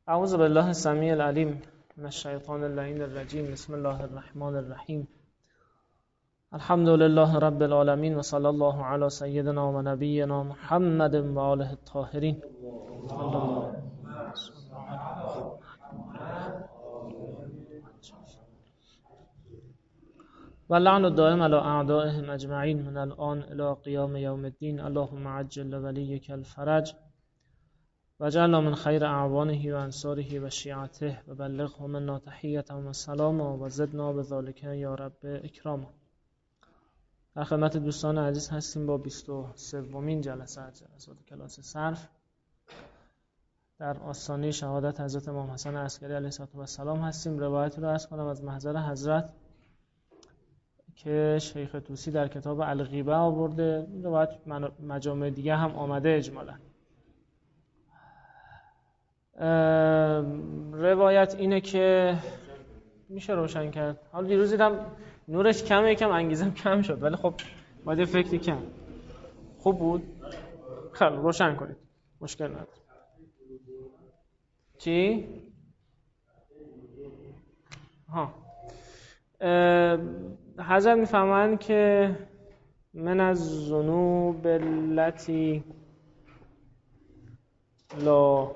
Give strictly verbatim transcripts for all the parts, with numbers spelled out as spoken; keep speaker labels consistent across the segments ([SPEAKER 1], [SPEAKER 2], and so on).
[SPEAKER 1] اعوذ بالله السمیع العلیم من الشیطان اللعین الرجیم. بسم الله الرحمن الرحیم. الحمد لله رب العالمین و صلی الله علی سیدنا و نبینا محمد و آله الطاهرین. و لعن الدائم علی اعدائهم اجمعین من الان الی قیام یوم الدین. اللهم عجل ولیک الفرج وجعلنا من خیر اعوانه و انصاره و شیعته و بلغهم منا تحیة و سلام و زدنا بذلک یا رب اکرام. در خدمت دوستان عزیز هستیم با بیست و سومین جلسه از جلسات کلاس صرف در آستانه شهادت حضرت امام حسن عسکری علیه السلام هستیم. روایت رو عرض کنم از محضر حضرت که شیخ طوسی در کتاب الغیبه آورده. روایت مجامع دیگه هم آمده اجمالا. روایت اینه که میشه روشن کرد. حالا دیروز دیدم نورش کمه، یکم انگیزم کم شد، ولی خب باید فکری کم. خوب بود؟ خیلی روشن کنید، مشکل نداره. چی؟ ها حضرت میفهمن که من از ذنوب التي لا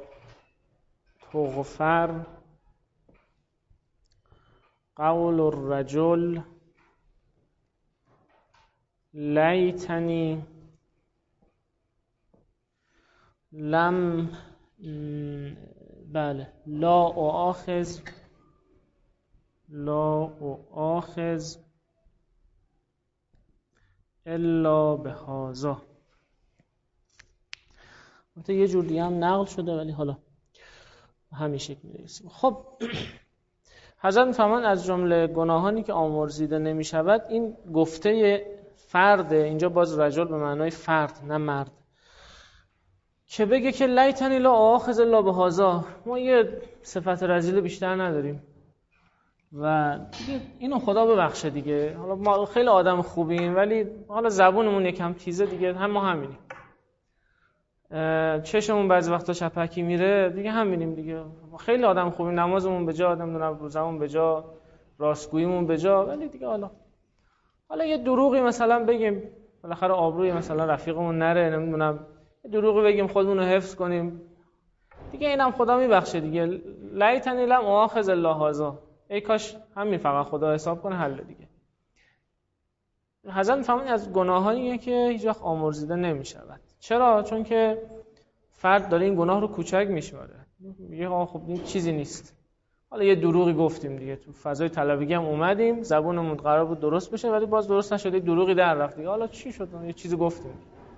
[SPEAKER 1] تغفر قول الرجل لیتنی لم بله لا آخذ لا آخذ الا بهذا. البته یه جور دیگه هم نقل شده ولی حالا همین شکل می‌رسیم. خب حضرت می‌فرمایند از جمله گناهانی که آمرزیده نمی‌شود این گفته فرد، اینجا باز رجل به معنای فرد نه مرد، که بگه که لیتنی لا آخذ الا بهذا، ما یه صفت رذیل بیشتر نداریم و دیگه اینو خدا ببخشه دیگه. حالا ما خیلی آدم خوبیم ولی حالا زبونمون یکم تیزه دیگه، هم ما همینیم. چشمون بعضی وقتا چپکی میره دیگه، همینیم دیگه. خیلی آدم خوبیم، نمازمون به جا، نمیدونم روزمون به جا، راستگوییمون به جا، ولی دیگه حالا حالا یه دروغی مثلا بگیم بالاخره آبروی مثلا رفیقمون نره، نمیدونم یه دروغی بگیم خودمون رو حفظ کنیم دیگه، اینم خدا میبخشه دیگه. لیتنی لم آخذ الا هذا، ای کاش همین فقط خدا حساب کنه حل دیگه. حضرت میفهمید از گناهانیه که هیچ وقت آمرزیده نمیشود. چرا؟ چون که فرد داره این گناه رو کوچک میشماره، میگه آقا خب این چیزی نیست، حالا یه دروغی گفتیم دیگه، تو فضای طلبگی هم اومدیم، زبونمون قرار بود درست بشه ولی باز درست نشد، دروغی در رفت دیگه، حالا چی شد، یه چیزی گفتیم.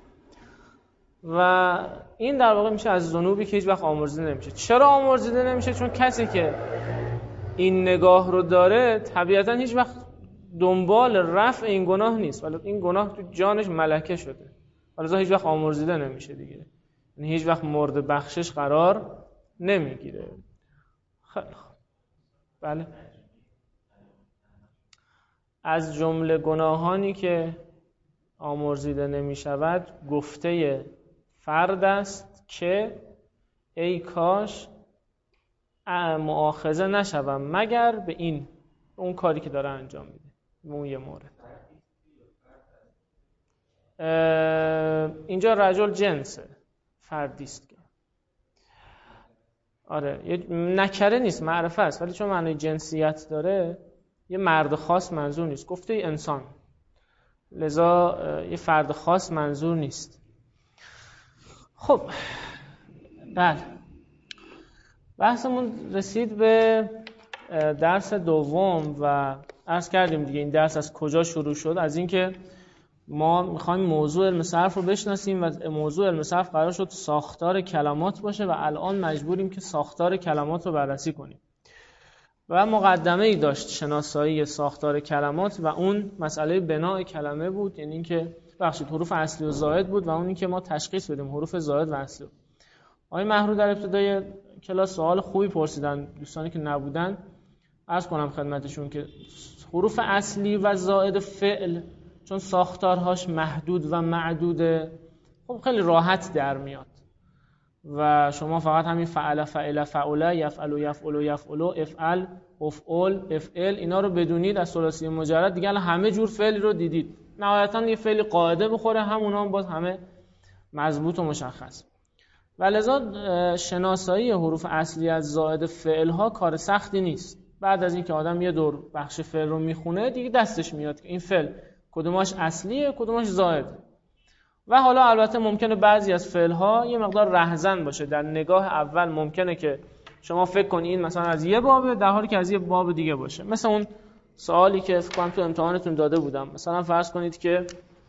[SPEAKER 1] و این در واقع میشه از ذنوبی که هیچ وقت آمرزیده نمیشه. چرا آمرزیده نمیشه؟ چون کسی که این نگاه رو داره طبیعتا هیچ وقت دنبال رفع این گناه نیست، ولی این گناه تو جانش ملکه شده، ولی هیچ وقت آمرزیده نمیشه دیگه، یعنی هیچ وقت مورد بخشش قرار نمیگیره. خیلی خوب. بله، از جمله گناهانی که آمرزیده نمیشود گفته فرد است که ای کاش مؤاخذه نشوم مگر به این اون کاری که داره انجام میده. اون یه مورد. اینجا رجل جنسه، فردیست که آره یه نکره نیست، معرفه است، ولی چون معنی جنسیت داره یه مرد خاص منظور نیست، گفته ای انسان، لذا یه فرد خاص منظور نیست. خب بله، بحثمون رسید به درس دوم و عرض کردیم دیگه این درس از کجا شروع شد. از اینکه ما میخوایم موضوع علم صرف رو بشناسیم و موضوع علم صرف قرار شد ساختار کلمات باشه و الان مجبوریم که ساختار کلمات رو بررسی کنیم و مقدمه ای داشت شناسایی ساختار کلمات و اون مسئله بناء کلمه بود، یعنی اینکه بخشید حروف اصلی و زائد بود و اون اینکه ما تشخیص بدیم حروف زائد و اصلی. آقای محرو در ابتدای کلاس سوال خوبی پرسیدن، دوستانی که نبودن عرض کنم خدمتشون که حروف اصلی و زائد فعل چون ساختارهاش محدود و معدوده خب خیلی راحت در میاد و شما فقط همین فعل فعل فعل یفعل یفعل یفعل افعل افعل افعل اینا رو بدونید از ثلاثی مجرد دیگه همه جور فعل رو دیدید. نهایتاً یه فعل قاعده بخوره همونا هم باز همه مضبوط و مشخص. و لذا شناسایی حروف اصلی از زائد فعل ها کار سختی نیست. بعد از اینکه آدم یه دور بخش فعل رو میخونه دیگه دستش میاد که این فعل کدوماش اصلیه کدوماش زائد. و حالا البته ممکنه بعضی از فعل ها یه مقدار رهزن باشه. در نگاه اول ممکنه که شما فکر کنید این مثلا از یه بابه در حالی که از یه باب دیگه باشه. مثل اون سوالی که فکر کنم تو امتحانتون داده بودم. مثلا فرض کنید که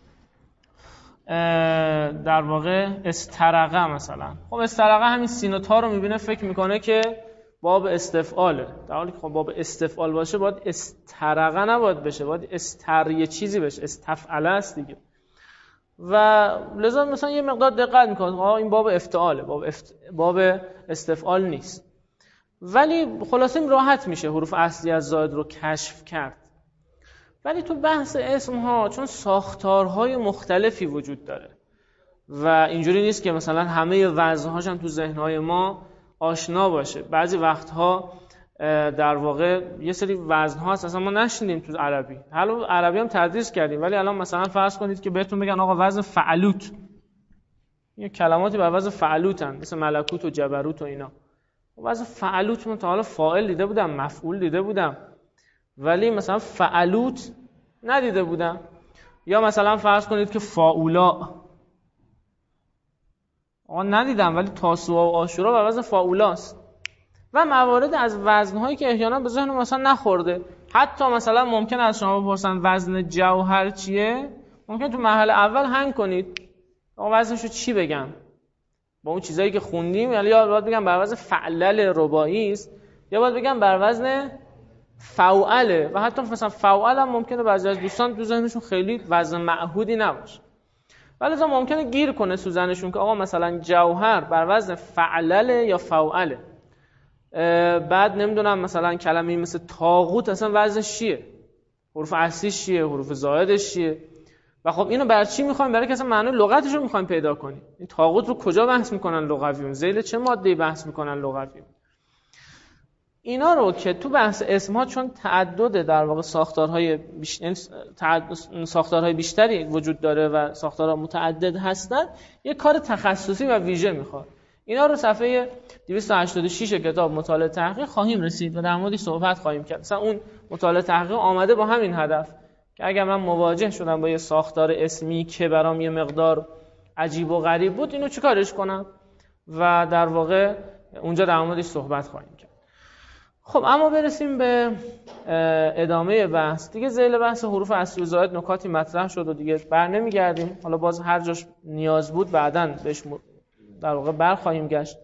[SPEAKER 1] در واقع استرقه مثلا. خب استرقه همین سین و تا رو میبینه فکر میکنه که باب استفعاله، در حالی که خب باب استفعال باشه باید استرقه نباید بشه، باید استر یه چیزی بشه، استفعله است دیگه. و لذا مثلا یه مقدار دقت میکنه آها این باب افتعاله، باب افت... باب استفعال نیست. ولی خلاصه راحت میشه حروف اصلی از زائد رو کشف کرد. ولی تو بحث اسم ها چون ساختارهای مختلفی وجود داره و اینجوری نیست که مثلا همه وزنهاش هم تو ذهنهای ما آشنا باشه. بعضی وقتها در واقع یه سری وزنها هست اصلا ما نشنیدیم تو عربی. حالا عربی هم تدریس کردیم ولی الان مثلا فرض کنید که بهتون بگن آقا وزن فعلوت، یه کلماتی بر وزن فعلوتن مثل ملکوت و جبروت و اینا. وزن فعلوت من تا حالا فاعل دیده بودم، مفعول دیده بودم، ولی مثلا فعلوت ندیده بودم. یا مثلا فرض کنید که فاعولا، آقا ندیدم ولی تاسوعا و عاشورا بر وزن فاعولاست. و موارد از وزنهایی که احیانا به ذهن مثلا نخورده. حتی مثلا ممکن از شما بپرسن وزن جوهر چیه، ممکن تو مرحله اول هنگ کنید آقا وزنشو چی بگم با اون چیزایی که خوندیم، یعنی یا باید بگم بر وزن فعلل رباعی است یا باید بگم بر وزن فعاله. و حتی مثلا فعال هم ممکنه بعضی از دوستان تو ذهنشون خیلی وزن معهودی نباشه، ولی مثلا ممکنه گیر کنه تو ذهنشون که آقا مثلا جوهر بر وزن فعلل یا فعاله. بعد نمیدونم مثلا کلمه‌ای مثل طاغوت اصلا وزنش چیه، حروف اصلیش چیه، حروف زائدش چیه. و خب اینو برای چی میخوایم؟ برای که اصلا معنی لغتش رو میخوایم پیدا کنیم. این طاغوت رو کجا بحث میکنن لغویون، ذیل چه ماده‌ای بحث میکنن لغویون. اینا رو که تو بحث اسم‌ها چون تعدد در واقع ساختارهای بیشتر ساختارهای بیشتری وجود داره و ساختارها متعدد هستن، یه کار تخصصی و ویژه میخواد. اینا رو صفحه دویست و هشتاد و شش کتاب مطالعه تحقیق خواهیم رسید و در موردش صحبت خواهیم کرد. مثلا اون مطالعه تحقیق آمده با همین هدف که اگر من مواجه شدم با یه ساختار اسمی که برام یه مقدار عجیب و غریب بود، اینو چیکارش کنم و در واقع اونجا در موردش صحبت خواهیم کرد. خب اما برسیم به ادامه بحث دیگه. ذیل بحث حروف اصلی و زائد نکاتی مطرح شد و دیگه بر نمیگردیم. حالا باز هر جاش نیاز بود بعداً بهش در واقع بر خواهیم گشت.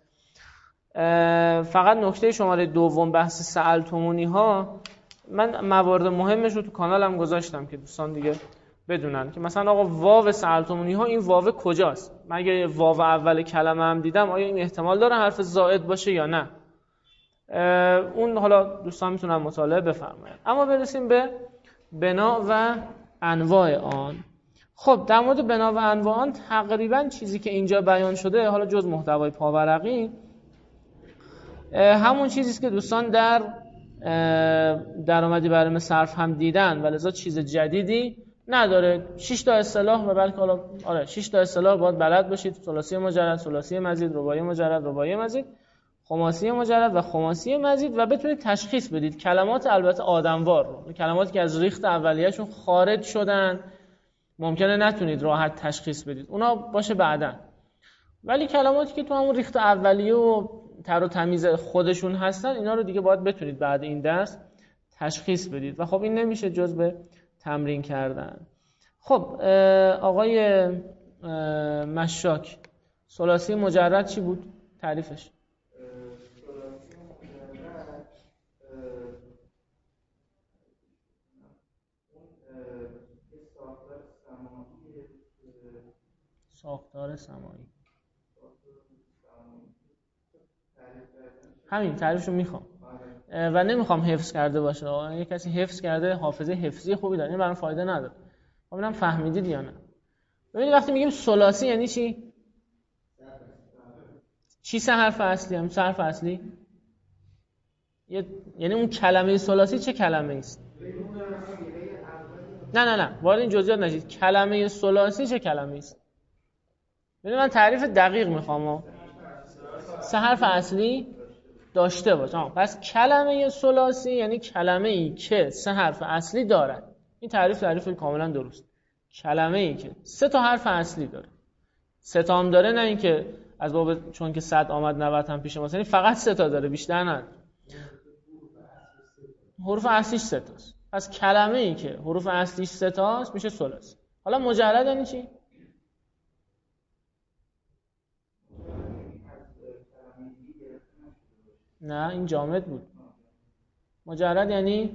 [SPEAKER 1] فقط نکته شماره دوم بحث سألتمونی ها، من موارد مهمش رو تو کانالم گذاشتم که دوستان دیگه بدونن که مثلا آقا واو سألتمونی ها این واو کجاست؟ من اگه واو اول کلمه هم دیدم آیا این احتمال داره حرف زائد باشه یا نه؟ اون حالا دوستان میتونن مطالعه بفرمایند. اما برسیم به بنا و انواع آن. خب در مورد بنا و انواع آن تقریبا چیزی که اینجا بیان شده، حالا جز محتوای پاورقی، همون چیزی است که دوستان در درآمدی برای صرف هم دیدن و لذا چیز جدیدی نداره. شش تا اصطلاح و بلکه حالا آره شش تا اصطلاح باید بلد باشید: ثلاثی مجرد، ثلاثی مزید، رباعی مجرد، رباعی مزید، خماسی مجرد و خماسی مزید، و بتونید تشخیص بدید کلمات البته آدموار رو، کلماتی که از ریخت اولیه‌شون خارج شدن ممکنه نتونید راحت تشخیص بدید، اونا باشه بعداً. ولی کلماتی که تو همون ریخت اولیه و تر و تمیز خودشون هستن، اینا رو دیگه باید بتونید بعد این درس تشخیص بدید و خب این نمیشه جز به تمرین کردن. خب آقای مشاک، ثلاثی مجرد چی بود تعریفش؟ ساختار سمایی. همین تعریفشو میخوام و نمیخوام حفظ کرده باشه. اگه کسی حفظ کرده حافظه حفظی خوبی داره، این برام فایده نداره. ببینم فهمیدید یا نه. ببینید وقتی میگیم ثلاثی یعنی چی؟ چی سه حرف اصلی هم؟ سه حرف اصلی یه... یعنی اون کلمه ثلاثی چه کلمه است؟ نه نه نه وارد این جزئیات نشید. کلمه ثلاثی چه کلمه است؟ ببین من تعریف دقیق میخوام. سه حرف اصلی داشته باشه. پس کلمه ثلاثی یعنی کلمه ای که سه حرف اصلی دارد. این تعریف تعریف کاملا درست. کلمه ای که سه تا حرف اصلی داره. سه تا هم داره، نه اینکه از باب چون که صد آمد نود هم پیش ماست، یعنی فقط سه تا داره، بیشتر نه. حروف اصلیش سه تاست. پس کلمه ای که حروف اصلیش سه تاست میشه ثلاثی. حالا مجرد یعنی چی؟ نه این جامد بود. مجرد یعنی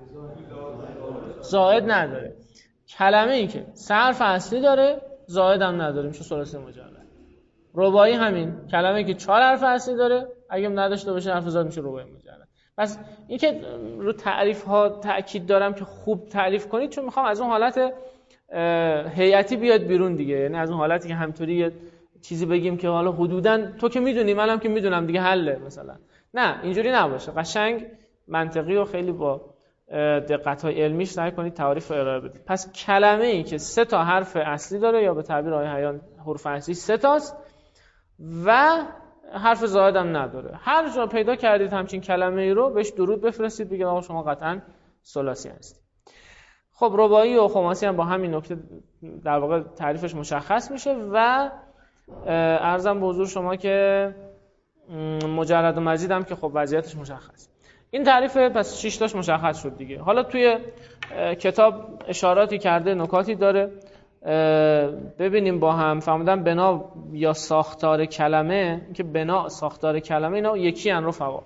[SPEAKER 1] زائد نداره. کلمه ای که سه حرف اصلی داره زائد هم نداره میشه ثلاثی مجرد. رباعی همین، کلمه ای که چهار حرف اصلی داره اگه نداشته باشه حرف زائد میشه رباعی مجرد. پس این که رو تعریف ها تأکید دارم که خوب تعریف کنید، چون میخوام از اون حالت هیئتی بیاد بیرون دیگه. یعنی از اون حالتی که همطوری یه چیزی بگیم که حالا حدوداً تو که میدونی منم که میدونم دیگه حله مثلا. نه اینجوری نباشه. قشنگ منطقی و خیلی با دقت‌های علمیش سعی کنید تعریف رو ارائه بدید. پس کلمه ای که سه تا حرف اصلی داره یا به تعبیر آقای حیان حروف اصلی سه تاست و حرف زائد هم نداره. هر جا پیدا کردید همچین کلمه ای رو بهش درود بفرستید، بگید آقا شما قطعاً ثلاثی هستید. خب رباعی و خماسی هم با همین نکته در واقع تعریفش مشخص میشه و عرضم به حضور شما که مجرد و مزید هم که خب وضعیتش مشخص. این تعریف پس شش تاش مشخص شد دیگه. حالا توی کتاب اشاراتی کرده، نکاتی داره، ببینیم با هم. فهمیدن بنا یا ساختار کلمه، که بنا ساختار کلمه اینا یکی ان رفقا.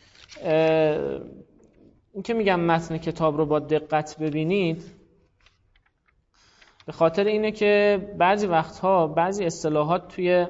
[SPEAKER 1] این که میگم متن کتاب رو با دقت ببینید به خاطر اینه که بعضی وقتها بعضی اصطلاحات توی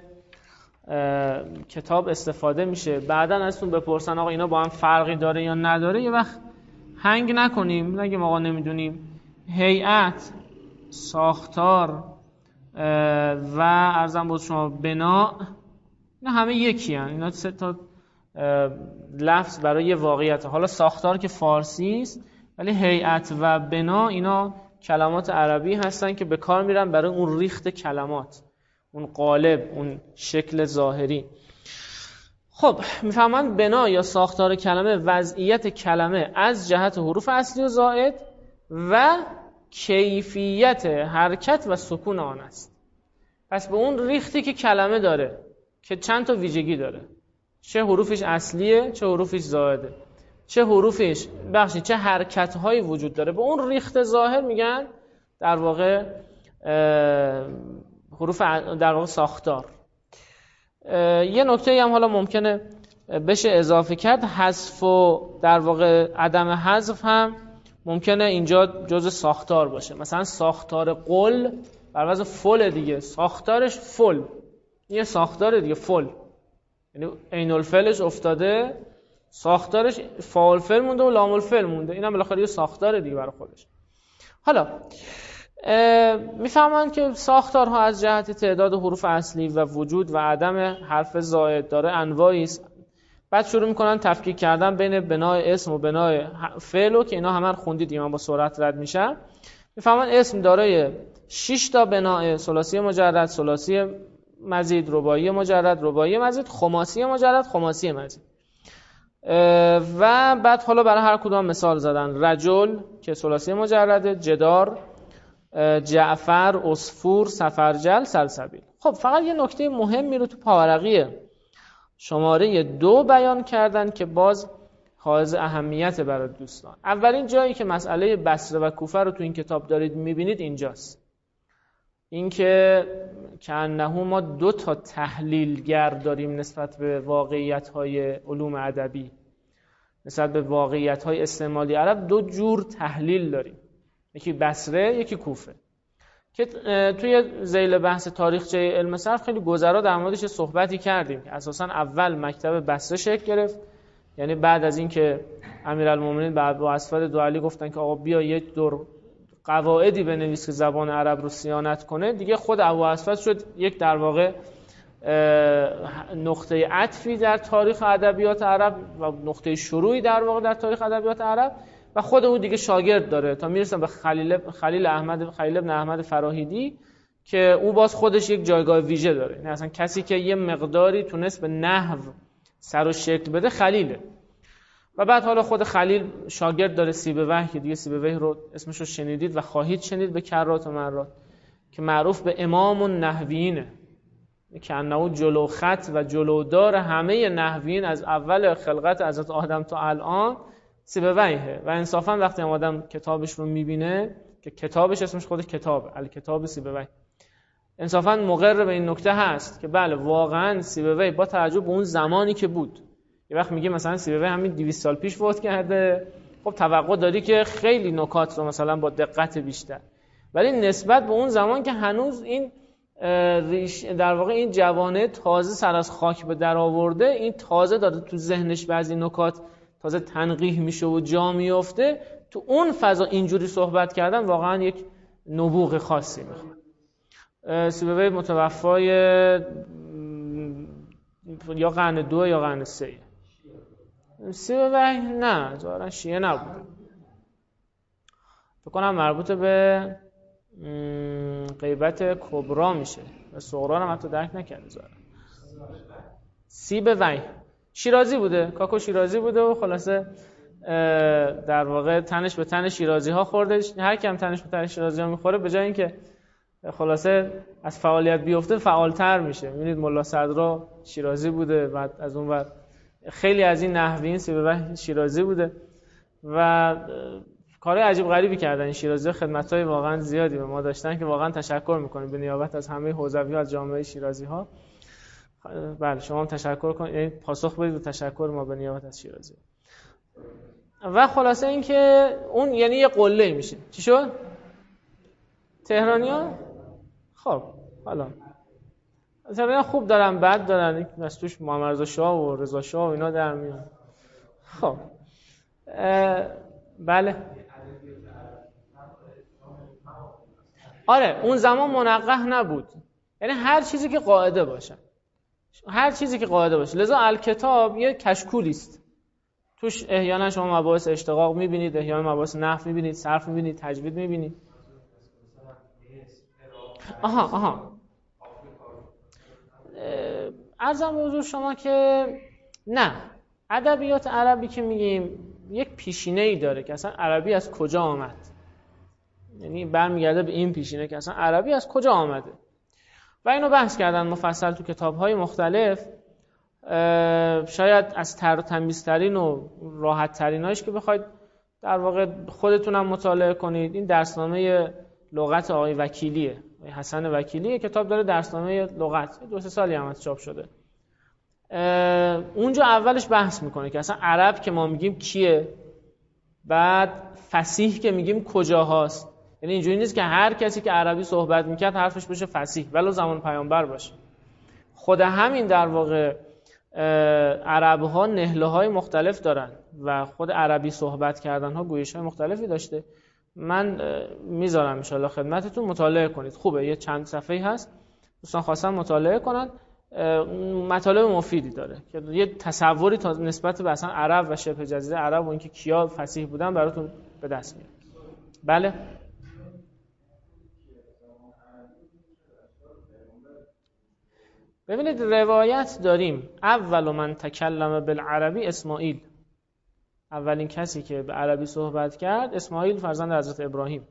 [SPEAKER 1] کتاب استفاده میشه، بعداً ازتون بپرسن آقا اینا با هم فرقی داره یا نداره، یه وقت هنگ نکنیم نگیم آقا نمیدونیم. هیئت، ساختار و عرضم بود شما بنا، اینا همه یکی هن. اینا سه تا لفظ برای یه واقعیت. حالا ساختار که فارسی است ولی هیئت و بنا اینا کلمات عربی هستن که به کار میرن برای اون ریخت کلمات، اون قالب، اون شکل ظاهری. خب میفهمن بنا یا ساختار کلمه وضعیت کلمه از جهت حروف اصلی و زائد و کیفیت حرکت و سکون آن است. پس به اون ریختی که کلمه داره که چند تا ویژگی داره، چه حروفش اصلیه چه حروفش زائده، چه حروفش بخشی چه حرکت‌هایی وجود داره، به اون ریخت ظاهر میگن در واقع حروف در واقع ساختار. یه نکته هم حالا ممکنه بشه اضافه کرد، حذف و در واقع عدم حذف هم ممکنه اینجا جزء ساختار باشه. مثلا ساختار قل بر وزن فل دیگه، ساختارش فل، یه ساختار دیگه فل، یعنی عین الفلش افتاده، ساختارش فاعل فعل مونده و لام الفعل مونده، اینم بالاخره یه ساختار دیگه برای خودش. حالا میفهمن که ساختارها از جهت تعداد حروف اصلی و وجود و عدم حرف زائد داره انواعی است. بعد شروع میکنن تفکیک کردن بین بنای اسم و بنای فعل که اینا همه رو خوندید، من با سرعت رد میشم. میفهمن اسم دارای شش تا بنای: ثلاثی مجرد، ثلاثی مزید، رباعی مجرد، رباعی مزید، خماسی مجرد، خماسی مزید. و بعد حالا برای هر کدوم مثال زدن: رجل که ثلاثی مجرده، جدار، جعفر، عصفور، سفرجل، سلسبیل. خب فقط یه نکته مهمی رو تو پاورقی شماره دو بیان کردن که باز حائز اهمیت برای دوستان. اولین جایی که مسئله بصره و کوفه رو تو این کتاب دارید میبینید اینجاست، این که کأنه ما دو تا تحلیلگر داریم نسبت به واقعیت‌های علوم ادبی، نسبت به واقعیت‌های استعمالی عرب دو جور تحلیل داریم، یکی بصره یکی کوفه، که توی ذیل بحث تاریخچه علم صرف خیلی گذرا در موردش صحبتی کردیم که اساساً اول مکتب بصره شکل گرفت، یعنی بعد از اینکه امیرالمومنین بعد با اسفل دوالی گفتن که آقا بیا یک دور قواعدی بنویس که زبان عرب رو صیانت کنه، دیگه خود ابو اسفل شد یک در واقع نقطه عطفی در تاریخ ادبیات عرب و نقطه شروعی در واقع در تاریخ ادبیات عرب و خود او دیگه شاگرد داره تا میرسن به خلیل خلیل احمد خلیل ابن احمد فراهیدی که او باز خودش یک جایگاه ویژه داره. یعنی اصلا کسی که یه مقداری تونست به نحو سر و شکل بده خلیله. و بعد حالا خود خلیل شاگرد داره سیبویه که دیگه سیبویه رو اسمش رو شنیدید و خواهید شنید به کرات و مرات که معروف به امام النحویینه که انه جلو خط و جلودار همه نحویین از اول خلقت حضرت آدم تا الان سیبویه. و انصافا وقتی هم آدم کتابش رو میبینه که کتابش اسمش خودش کتابه الکتاب سیبویه، انصافا مقر به این نکته هست که بله واقعا سیبویه با توجه به اون زمانی که بود، یه وقت میگه مثلا سیبویه همین دویست سال پیش فوت کرده، خب توقع داری که خیلی نکات رو مثلا با دقت بیشتر، ولی نسبت به اون زمان که هنوز این در واقع این جوانه تازه سر از خاک به در آورده، این تازه داره تو ذهنش بعضی نکات تازه تنقیح میشه و جا میفته، تو اون فضا اینجوری صحبت کردن واقعا یک نبوغ خاصی میخواد. سیبویه متوفای یا قرن دو یا قرن سه. سیبویه نه ظاهرا شیعه نبوده، فکر کنم مربوط به غیبت کبرا میشه و صغرا هم حتی درک نکرده ظاهرا. سیبویه شیرازی بوده، کاکو شیرازی بوده و خلاصه در واقع تنش به تن شیرازی ها خورده. هر کم تنش به تن شیرازی ها میخوره به جای اینکه خلاصه از فعالیت بیفته فعالتر میشه. میبینید ملا صدرا شیرازی بوده، بعد از اون ور خیلی از این نحویین سیبویه شیرازی بوده و کارهای عجیب غریبی کردن این شیرازی. خدمت‌های واقعا زیادی به ما داشتن که واقعا تشکر میکنیم به نیابت از همه حوزوی‌ها از جامعه شیرازی ها. بله شما هم تشکر کنید، یعنی پاسخ بدید به تشکر ما به نیابت از شیرازی. و خلاصه این که اون یعنی یه قله میشه. چی شد؟ تهرانی‌ها خب حالا تهرانی‌ها خوب دارن بد دارن، از توش محمد رضا شاه و رضا شاه و اینا در میان. خب بله آره اون زمان منقح نبود، یعنی هر چیزی که قاعده باشه، هر چیزی که قاعده باشه. لذا الکتاب یه کشکولی است، توش احیانا شما مباحث اشتقاق میبینید، احیانا مباحث نحو میبینید، صرف میبینید، تجوید میبینید. آها آها عرضم به حضور شما که نه، ادبیات عربی که میگیم یک پیشینه‌ای داره که اصلا عربی از کجا آمد، یعنی برمیگرده به این پیشینه که اصلا عربی از کجا آمده و اینو بحث کردن مفصل تو کتاب‌های مختلف. شاید از تر و تمیزترین و راحت تریناش که بخواید در واقع خودتونم مطالعه کنید، این درسنامه لغت آقای وکیلیه، حسن وکیلی، کتاب داره درسنامه لغت، دو سه سالی هم چاپ شده. اونجا اولش بحث میکنه که اصلا عرب که ما میگیم کیه، بعد فصیح که میگیم کجاهاست. یعنی اینجوری نیست که هر کسی که عربی صحبت میکرد حرفش بشه فصیح ولو زمان پیامبر باشه. خود همین در واقع عرب‌ها نهله‌های مختلف دارن و خود عربی صحبت کردن‌ها گویش‌های مختلفی داشته. من میذارم ان شاءالله خدمتتون مطالعه کنید، خوبه، یه چند صفحه‌ای هست، دوستان خواستن مطالعه کنن، مطالب مفیدی داره که یه تصوری تا نسبت به اصلا عرب و شبه جزیره عرب و اینکه کیا فصیح بودن براتون به دست میاد. بله ببینید روایت داریم اول من تکلم بالعربی اسماعیل، اولین کسی که به عربی صحبت کرد اسماعیل فرزند حضرت ابراهیم،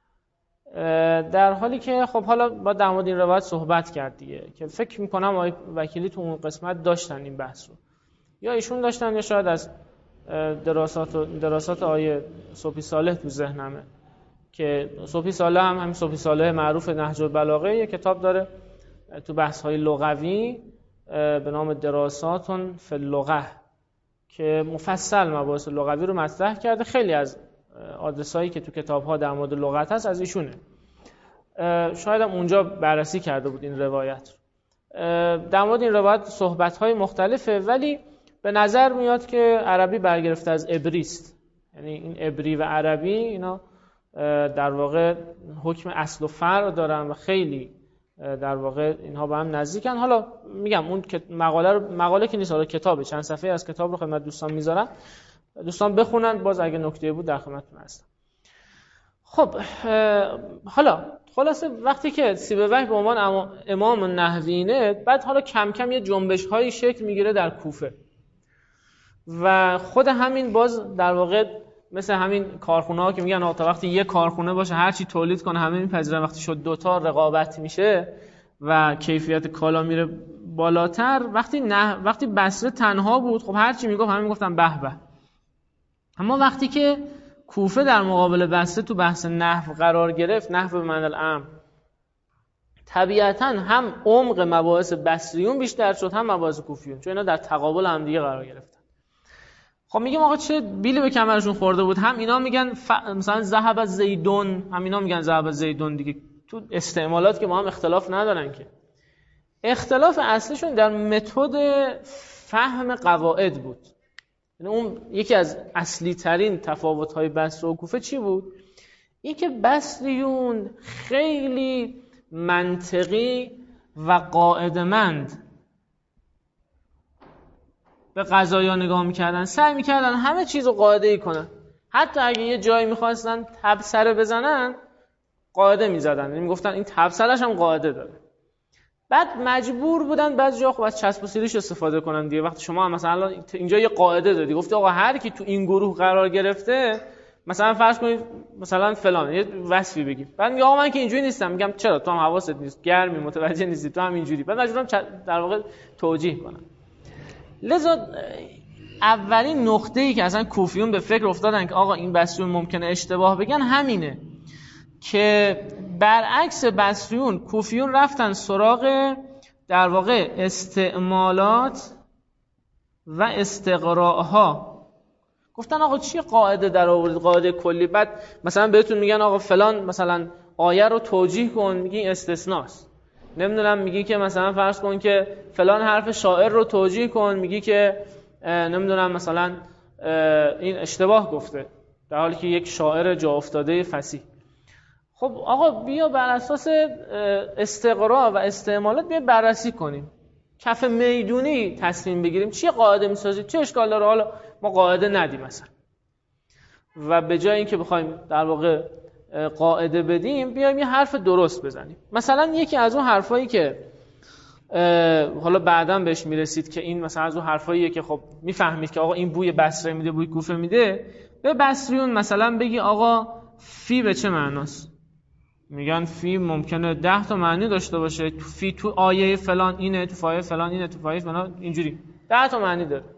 [SPEAKER 1] در حالی که خب حالا با در مورد این روایت صحبت کرد دیگه که فکر میکنم آقای وکیلی تو اون قسمت داشتن این بحث رو، یا ایشون داشتن یا شاید از دراسات و دراسات آقای صبحی صالح تو ذهنمه که صبحی صالح هم همین صبحی صالح معروف نهج البلاغه یه کتاب داره تو بحث‌های لغوی به نام دراسات فی اللغه که مفصل مباحث لغوی رو مطرح کرده. خیلی از آدرسایی که تو کتاب‌ها در مورد لغت هست از ایشونه، شاید هم اونجا بررسی کرده بود این روایت. در مورد این روایت صحبت‌های مختلفه، ولی به نظر میاد که عربی برگرفته از عبری است، یعنی این عبری و عربی اینا در واقع حکم اصل و فرع دارن و خیلی در واقع اینها به هم نزدیکن. حالا میگم اون مقاله رو مقاله که نیست، حالا کتابه، چند صفحه از کتاب رو خدمت دوستان میذارم، دوستان بخونن، باز اگه نکته بود در خدمتتون هستم. خب حالا خلاصه وقتی که سیبویه به عنوان امام نحویینه، بعد حالا کم کم یه جنبش‌هایی شکل میگیره در کوفه و خود همین باز در واقع مثل همین کارخونه‌ها که میگن تا وقتی یه کارخونه باشه هر چی تولید کنه همه میپذیرن، وقتی شد دوتا رقابت میشه و کیفیت کالا میره بالاتر. وقتی نه وقتی بصره تنها بود خب هر چی میگفت همه میگفتن به به. اما وقتی که کوفه در مقابل بصره تو بحث نحو قرار گرفت، نحو به معنی الامر، طبیعتاً هم عمق مباحث بصریون بیشتر شد هم مباحث کوفیون، چون اینا در تقابل هم دیگه قرار گرفتن. خب میگیم آقا چه بیلی به کمرشون خورده بود، هم اینا میگن ف... مثلا ذهب زیدون، هم اینا میگن ذهب زیدون دیگه، تو استعمالات که با هم اختلاف ندارن که. اختلاف اصلیشون در متد فهم قواعد بود. یعنی اون یکی از اصلی ترین تفاوت‌های بصره و کوفه چی بود؟ این که بصریون خیلی منطقی و قاعده‌مند به قضایا نگاه میکردن، سعی میکردن همه چیز رو قاعده‌ای کنن، حتی اگه یه جایی میخواستن تبصره بزنن قاعده میزدن، یعنی میگفتن این تبصره‌اش هم قاعده داره. بعد مجبور بودن بعضی جا خب از چسب و سیریش استفاده کنن دیگه. وقتی شما مثلا اینجا یه قاعده دادی گفتی آقا هر کی تو این گروه قرار گرفته، مثلا فرض کنید مثلا فلان یه وصفی بگی، بعد میگه آقا من که اینجوری نیستم، میگم چرا تو هم حواست نیست، گرمی، متوجه نیستی، تو هم اینجوری، بعد مجبورم در واقع توجیه کنم. لذا اولین نقطه‌ای که اصلا کوفیون به فکر افتادن که آقا این بصریون ممکنه اشتباه بگن همینه که برعکس بصریون کوفیون رفتن سراغ در واقع استعمالات و استقراءها. گفتن آقا چی قاعده در آورید، قاعده کلی، بعد مثلا بهتون میگن آقا فلان مثلا آیه رو توجیه کن، میگی استثناست. نمیدونم میگی که مثلا فرض کن که فلان حرف شاعر رو توجیه کن، میگی که نمیدونم مثلا این اشتباه گفته، در حالی که یک شاعر جا افتاده فصیح. خب آقا بیا بر اساس استقراء و استعمالات بیا بررسی کنیم، کف میدونی تصمیم بگیریم چی قاعده میسازید، چه اشکال داره حالا ما قاعده ندیم مثلا، و به جای اینکه بخوایم در واقع قاعده بدیم بیایم یه حرف درست بزنیم. مثلا یکی از اون حرفایی که حالا بعداً بهش میرسید که این مثلا از اون حرفاییه که خب میفهمید که آقا این بوی بصره میده، بوی کوفه میده، به بصریون مثلا بگی آقا فی به چه معناست؟ میگن فی ممکنه ده تا معنی داشته باشه، تو فی تو آیه فلان اینه، تو فایه فلان اینه، تو فایه فلان اینجوری، ده تا معنی داره.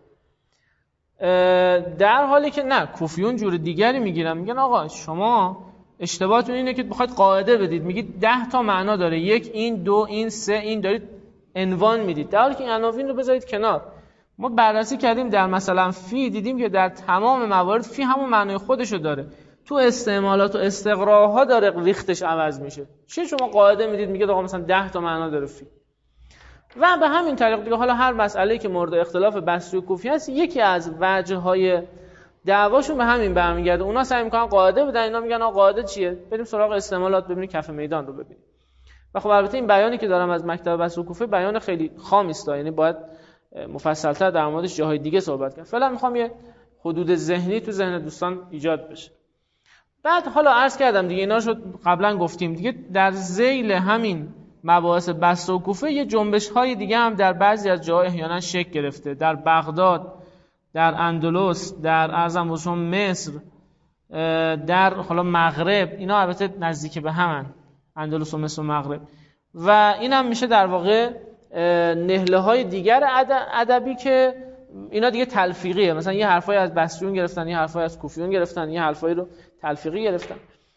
[SPEAKER 1] در حالی که نه، کوفیون جور دیگری میگیرن، میگن آقا شما اشتباهتون اینه که بخواید قاعده بدید، میگید ده تا معنا داره، یک این، دو این، سه این، دارید عنوان میدید، در حالی که این عناوین رو بذارید کنار. ما بررسی کردیم در مثلا فی، دیدیم که در تمام موارد فی همون معنای خودشو داره، تو استعمالات و استقراءها داره ریختش عوض میشه. چی شما قاعده میدید میگه آقا مثلا ده تا معنا داره فی؟ و به همین طریق دیگه حالا هر مسئله‌ای که مورد اختلاف بصری و کوفی هست، یکی از وجه‌های دعواشون به همین برمیگرده. اونا سعی میکنن قاعده بدن، اینا میگن آقا قاعده چیه؟ بریم سراغ استعمالات، ببینیم کف میدان رو ببینیم. و خب البته این بیانی که دارم از مکتب بصری و کوفه بیان خیلی خامی است، یعنی باید مفصل‌تر در موردش جاهای دیگه صحبت کنم. فعلا میخوام یه حدود ذهنی تو ذهن دوستان ایجاد بشه. بعد حالا عرض کردم دیگه، اینا شد قبلا گفتیم دیگه، در ذیل همین مباحث بصره و کوفه یه جنبش‌های دیگه هم در بعضی از جاهای احیانا شکل گرفته، در بغداد، در اندلس، در ارزم بهشون مصر، در حالا مغرب، اینا البته نزدیک به همن، اندلس و مصر و مغرب، و این هم میشه در واقع نهله‌های دیگر ادبی که اینا دیگه تلفیقیه، مثلا یه حرفای از بصریون گرفتن، یه حرفای از کوفیون گرفتن، یه حرفایی رو تلفیقی گرفتن.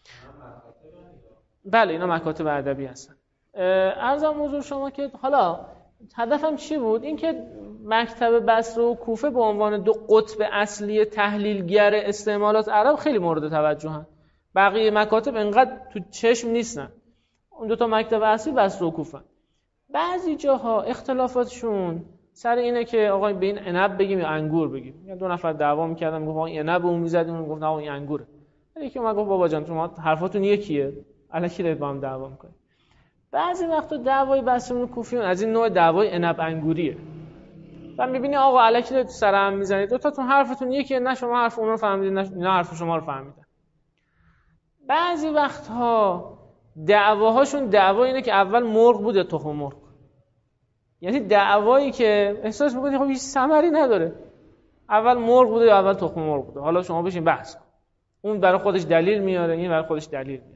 [SPEAKER 1] بله اینا مکاتب ادبی هستن. عرضم حضور شما که حالا هدفم چی بود؟ این که مکتب بصره و کوفه به عنوان دو قطب اصلی تحلیلگر استعمالات عرب خیلی مورد توجهن. بقیه مکاتب انقدر تو چشم نیستن. اون دو تا مکتب اصلی بصره و کوفه. بعضی جاها اختلافاتشون سر اینه که آقا به این عنب بگیم یا انگور بگیم. یا دو نفر دعوا می‌کردن، گفت آقا این عنب اون می‌زدیم، اون گفت آقا این انگوره. یکی اومد گفت بابا جان شما حرفاتون یکیه، الکی دارید با هم دعوا می‌کنید. بعضی وقتا دعوای بصریون و کوفیون از این نوع دعوای عنب انگوریه. و میبینی آقا الکی تو سر هم میزنید، دو تاتون حرفتون یکیه، نه شما حرف اون رو فهمیدید نه اینا حرف شما رو فهمیدن. بعضی وقتها دعواهاشون دعوا اینه که اول مرغ بود یا تخم مرغ. یعنی دعوایی که احساس میکنید خب هیچ ثمری نداره، اول مرغ بوده یا اول تخم مرغ بوده، حالا شما بشین بحث کن. اون برای خودش دلیل میاره، این برای خودش دلیل میاره.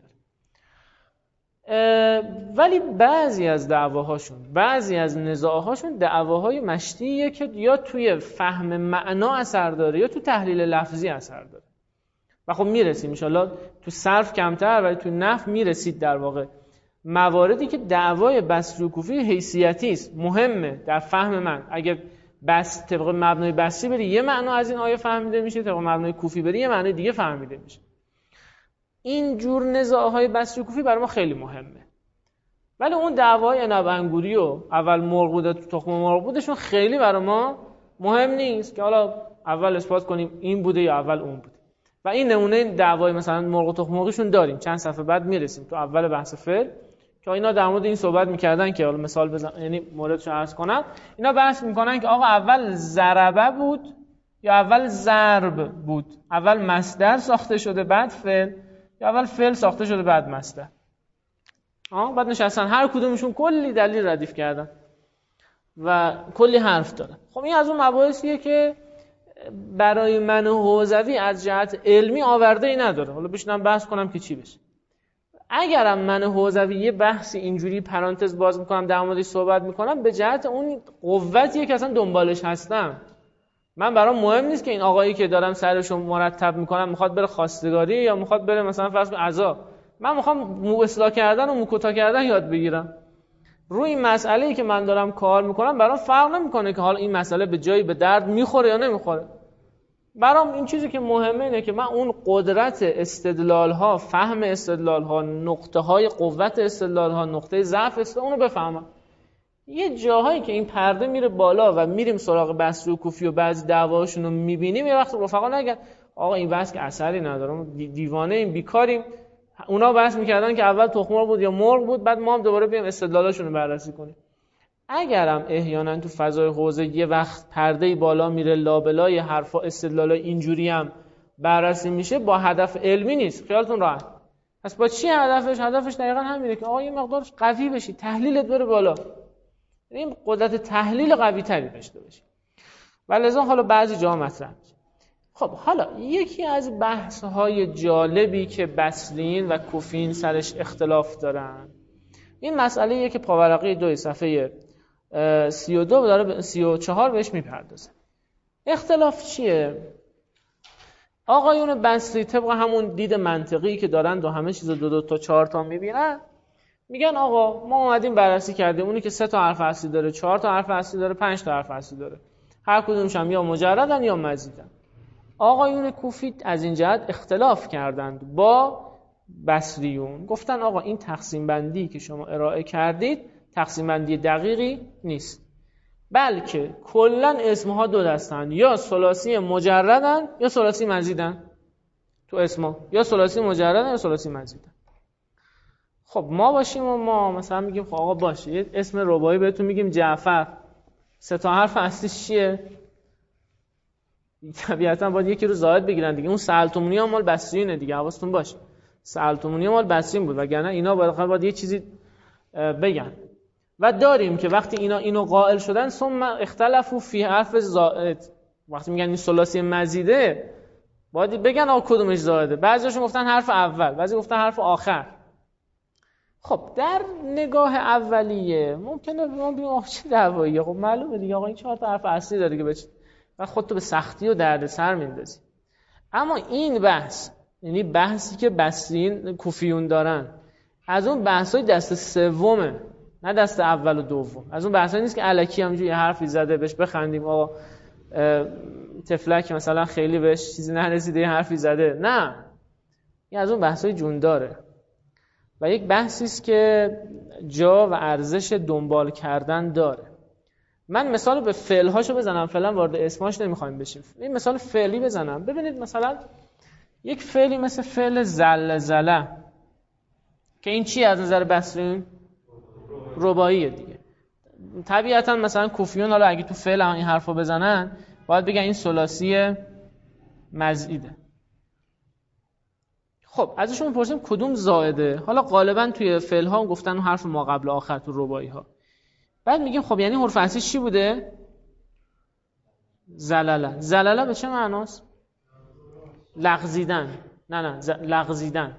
[SPEAKER 1] ولی بعضی از دعواهاشون، بعضی از نزاعهاشون دعواهای مشتیه که یا توی فهم معنا اثر داره یا تو تحلیل لفظی اثر داره. و خب میرسیم ان شاءالله تو صرف کمتر ولی تو نحو میرسید در واقع مواردی که دعوای بصری و کوفی حیثیتی است، مهمه در فهم من. اگه بس طبق مبنای بصری بری یه معنا از این آیه فهمیده میشه، طبق مبنای کوفی بری یه معنای دیگه فهمیده میشه. این جور نزاعهای بصری و کوفی برای ما خیلی مهمه. ولی اون دعوای عنب انگوری و اول مرغ بوده تو تخم مرغ بودشون خیلی برای ما مهم نیست که حالا اول اثبات کنیم این بوده یا اول اون بوده. و این نمونه دعوای مثلا مرغ و تخم مرغشون داریم، چند صفحه بعد میرسیم تو اول بحث فعل که اینا در مورد این صحبت میکردن که حالا مثال بزن، یعنی موردشو عرض کنم. اینا بحث میکنن که آقا اول ضربه بود یا اول ضرب بود، اول مصدر ساخته شده بعد فعل یا اول فعل ساخته شده بعد مصدر. آه بعد نشستن هر کدومشون کلی دلیل ردیف کردن و کلی حرف دارن. خب این از اون مباحثیه که برای من حوزوی از جهت علمی آورده ای نداره. حالا بشینم بحث کنم که چی بشه. اگرم من حوزوی یه بحثی اینجوری پرانتز باز میکنم در موردش صحبت میکنم به جهت اون قوتیه که اصلا دنبالش هستم. من برام مهم نیست که این آقایی که دارم سرشو مرتب میکنم میخواد بره خواستگاری یا میخواد بره مثلا فرض کن عزا. من میخوام مو اصلاح کردن و موکوتا کردن یاد بگیرم. روی این مسئله‌ای که من دارم کار میکنم برام فرق نمیکنه که حالا این مسئله به جایی به درد میخوره یا نمیخوره. برام این چیزی که مهمه اینه که من اون قدرت استدلال ها، فهم استدلال ها، نقطه های قوت استدلال ها، نقطه ضعف استدلال اونو بفهمم. یه جاهایی که این پرده میره بالا و میریم سراغ بصری و کوفی و بعضی دعواشون رو میبینیم، یه وقت رفقا نگن آقا این بحث که اثری نداره، دیوانه این بیکاریم. اونا بحث میکردن که اول تخم مرغ بود یا مرغ بود، بعد ما هم دوباره بیایم استدلالاشون رو بررسی کنیم. اگرم احیانا تو فضای حوزه یه وقت پرده‌ای بالا میره لابلای حرفا استدلالای اینجوری هم بررسی میشه، با هدف علمی نیست، خیالتون راحت. پس با چی هدفش؟ هدفش دقیقاً همینه که آقا یه مقدارش قوی بشی، تحلیلت بره بالا، این قدرت تحلیل قوی تری داشته باشی. ولذا حالا بعضی جا مطرح میشه. خب حالا یکی از بحث‌های جالبی که بصریین و کوفیین سرش اختلاف دارن، این مسئله‌ایه که پاورقی دو صفحه سی و دو داره سی و چهار بهش میپردازه. اختلاف چیه؟ آقایون بصری طبق همون دید منطقی که دارن و همه چیز دو دو تا چهار تا میبینن، میگن آقا ما اومدیم بررسی کردیم اونی که سه تا حرف اصلی داره، چهار تا حرف اصلی داره، پنج تا حرف اصلی داره، هر کدومش هم یا مجردن یا مزیدن. آقایون کوفی از این جهت اختلاف کردند با بصریون، گفتن آقا این تقسیم بندی که شما ارائه کردید تقسیم بندی دقیقی نیست، بلکه کلا اسمها دو دستن، یا ثلاثی مجردن یا ثلاثی مزیدن. تو اسمها یا ثلاثی مجردن یا ثلاثی مزیدن. خب ما باشیم و ما مثلا میگیم خب آقا باشه یه اسم رباعی بهتون میگیم جعفر، سه تا حرف اصلیش چیه؟ طبیعتا باید یکی رو زائد بگیرن دیگه. اون سألتمونی هم مال بصریینه دیگه، حواستون باشه سألتمونی مال بصریین بود، وگرنه اینا باید باید یه چیزی بگن. و داریم که وقتی اینا اینو قائل شدن ثم اختلافو فی حرف زائد، وقتی میگن این ثلاثی مزیده باید بگن آقا کدومش زائده. بعضیاشون گفتن حرف اول، بعضی گفتن حرف آخر. خب در نگاه اولیه ممکنه ما بگیم آقا چه دعواییه، خب معلومه دیگه آقا این چهار تا حرف اصلی داره که بچ و خودتو به سختی و دردسر میندازی. اما این بحث، یعنی بحثی که بصریین کوفیون دارن، از اون بحثای دست سومه، نه دست اول و دوم. از اون بحثایی نیست که الکی همینجوری یه حرفی زده بهش بخندیم آقا تفلک مثلا خیلی بهش چیزی نرسیده یه حرفی زده، نه، این از اون بحثای جون داره و یک بحثی است که جا و ارزش دنبال کردن داره. من مثال به فعل‌هاشو بزنم، فعلا وارد اسماش نمیخوایم بشیم. این مثال فعلی بزنم. ببینید مثلا یک فعلی مثل فعل زلزله که این چی از نظر بصریین؟ رباعیه دیگه. طبیعتا مثلا کوفیون حالا اگه تو فعل این حرفو بزنن باید بگن این ثلاثی مزیده. خب ازشون میپرسیم کدوم زائده. حالا غالبا توی فعل ها گفتن اون حرف ما قبل آخر تو رباعی ها. بعد میگیم خب یعنی حرف اصلی چی بوده؟ زلله. زلله به چه معناست؟ لغزیدن. نه نه ز... لغزیدن.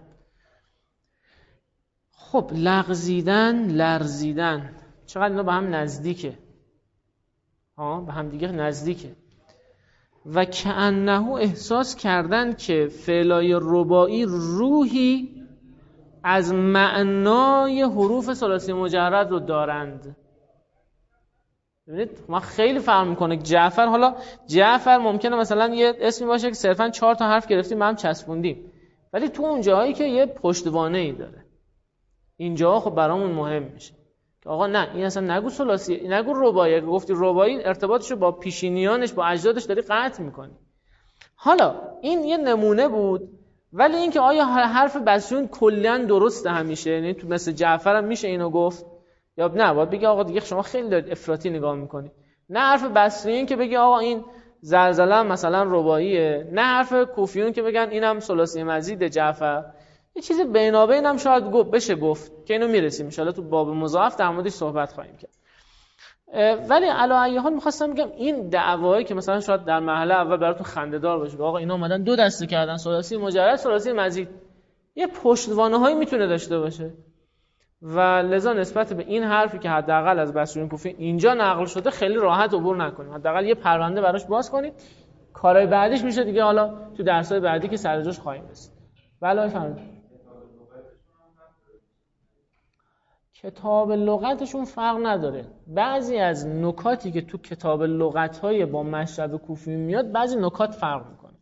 [SPEAKER 1] خب لغزیدن، لرزیدن، چقدر اینا به هم نزدیکه. ها به هم دیگه نزدیکه. و کأنه احساس کردن که فعلای رباعی روحی از معنای حروف ثلاثی مجرد رو دارند. ببینید ما خیلی فرق میکنه. جعفر، حالا جعفر ممکنه مثلا یه اسمی باشه که صرفا چهار تا حرف گرفتیم هم چسبوندیم، ولی تو اون جاهایی که یه پشتوانه ای داره اینجا خب برامون مهم میشه که آقا نه این اصلا نگو ثلاثی، نگو رباعی. گفتی رباعی ارتباطش رو با پیشینیانش با اجدادش داری قطع میکنی. حالا این یه نمونه بود، ولی اینکه آیا حرف بسیون کلا درسته همیشه، یعنی تو مثل جعفر هم میشه اینو گفت یا نه باید بگی آقا دیگه شما خیلی دارید افراطی نگاه میکنید. نه حرف بصریین که بگی آقا این زلزله مثلا رباعیه، نه حرف کوفیون که بگن اینم ثلاثی مزید جعفر. یه چیز بینابین هم شاید گفت بشه گفت که اینو میرسیم ان شاءالله تو باب مضاعف در موردش صحبت خواهیم کرد. ولی علی ای حال می‌خواستم بگم این دعوایی که مثلا شاید در مرحله اول براتون خنده‌دار باشه آقا اینا اومدن دو دسته کردن ثلاثی مجرد ثلاثی مزید، یه پشتوانه‌هایی میتونه داشته باشه و لذا نسبت به این حرفی که حداقل از بصریون کوفی اینجا نقل شده خیلی راحت عبور نکنید، حداقل یه پرونده براش باز کنید. کارهای بعدیش میشه دیگه حالا تو درس‌های بعدی که سر جاش خواهیم رسید. بله بفرمایید. کتاب لغتشون فرق نداره. بعضی از نکاتی که تو کتاب لغت‌های با مشرب کوفی میاد بعضی نکات فرق میکنه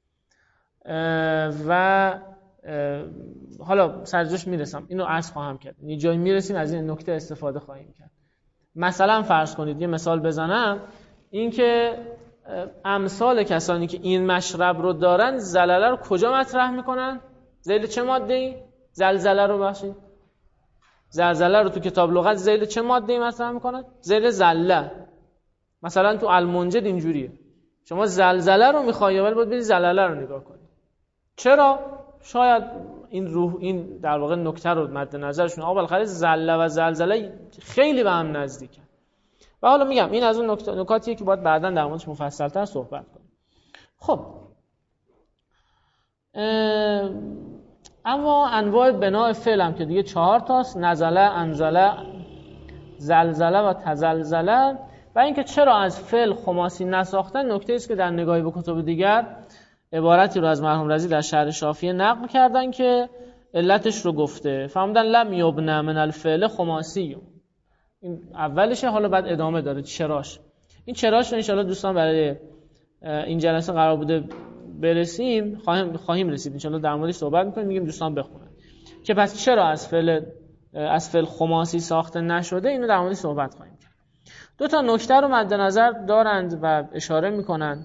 [SPEAKER 1] و حالا سرجاش میرسم اینو عرض خواهم کرد. یه جایی میرسیم از این نکته استفاده خواهیم کرد. مثلا فرض کنید یه مثال بزنم، این که امثال کسانی که این مشرب رو دارن زلزله رو کجا مطرح میکنن؟ ذیل چه ماده‌ای؟ زلزله رو بخشید زلزله رو تو کتاب لغت ذیل چه ماده‌ای مطرح میکنن؟ ذیل زله. مثلا تو المنجد اینجوریه، شما زلزله رو میخوای ولی باید بری زلله رو نگاه کنی. چرا؟ شاید این روح این در واقع نکته رو مد نظرشون آقا بالاخره زله و زلزله خیلی به هم نزدیکن. و حالا میگم این از اون نکات نکاتیه که باید بعداً در موردش مفصل‌تر صحبت کنیم. خب اما انواع بناء فعل هم که دیگه چهار تاست: نزله، انزله، زلزله و تزلزله. و اینکه چرا از فعل خماسی نساختن نکته است که در نگاهی به کتب دیگر عبارتی رو از مرحوم رضی در شرح شافیه نقل کردن که علتش رو گفته. فرمودن لم یبنى من الفعل خماسی. این اولشه، حالا بعد ادامه داره چراش. این چراش رو ان شاءالله دوستان برای این جلسه قرار بوده برسیم، خواهیم خواهیم رسید ان شاءالله در موردش صحبت می‌کنیم، میگیم دوستان بخونن که پس چرا از فعل از فعل خماسی ساخته نشده. اینو در موردش صحبت خواهیم کرد. دو تا نکته رو مد نظر دارند و اشاره می‌کنن.